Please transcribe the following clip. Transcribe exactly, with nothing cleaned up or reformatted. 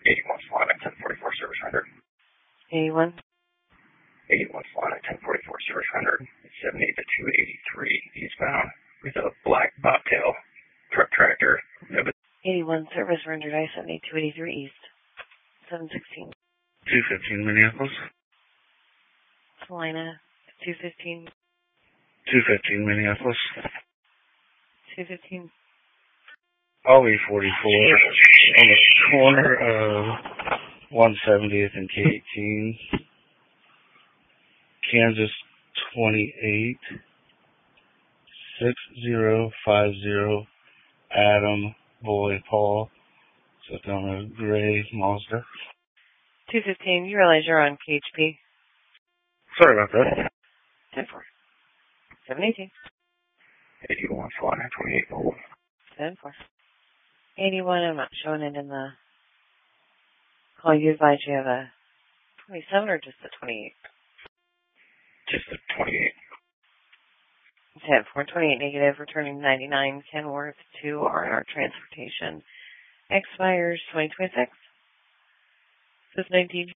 eighty-one Swan at ten forty-four service rendered. eighty-one. eighty-one Swan at ten forty-four service rendered. seventy to two eighty-three eastbound with a black bobtail truck tractor. eighty-one service rendered I seventy two eighty-three east. seven sixteen. two fifteen Minneapolis. Salina. two fifteen. two fifteen Minneapolis. two fifteen. O E forty-four on the corner of one seventieth and K eighteen. Kansas twenty-eight. six zero five zero. Adam Boy Paul. Set on a gray Mazda. two fifteen. You realize you're on K H P? Sorry about that. ten four. seven eighteen. eighty-one Swan at twenty-eight Gold. ten four. eighty-one, I'm not showing it in the call. You advise you have a twenty-seven or just a twenty-eight? Just a twenty-eight. ten four. twenty-eight negative, returning ninety-nine, Kenworth to R and R Transportation. Expires twenty twenty-six. This is nineteen.